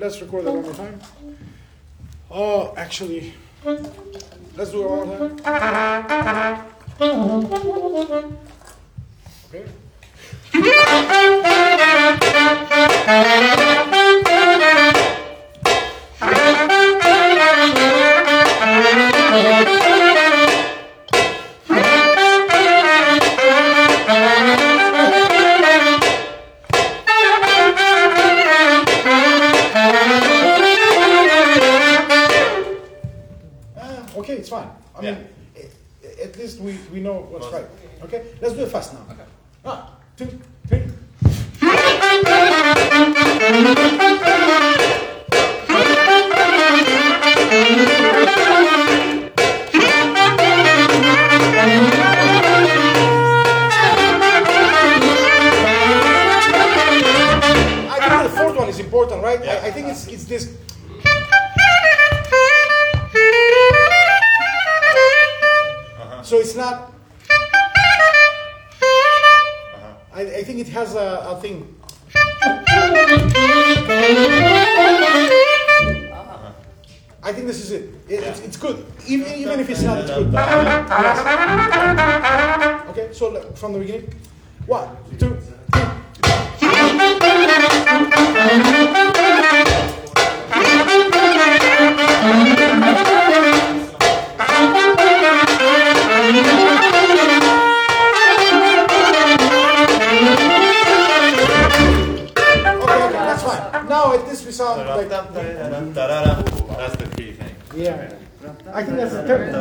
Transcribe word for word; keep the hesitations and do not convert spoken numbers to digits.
let's record that one more time. Oh, actually, let's do it one more time. Okay. Okay, it's fine. I Yeah. mean, at least we, we know what's right. Okay, let's do it fast now. Okay. One, two, three. I think the fourth one is important, right? Yeah. I, I think it's it's this. So it's not. I, I think it has a, a thing. I think this is it. It- it's, it's good. Even, even if it's not, it's good. Yes. Okay, so le- from the beginning. One, two, three. Okay, okay, that's fine. Now at this we sound like. That's the key thing. Yeah. I think that's the third.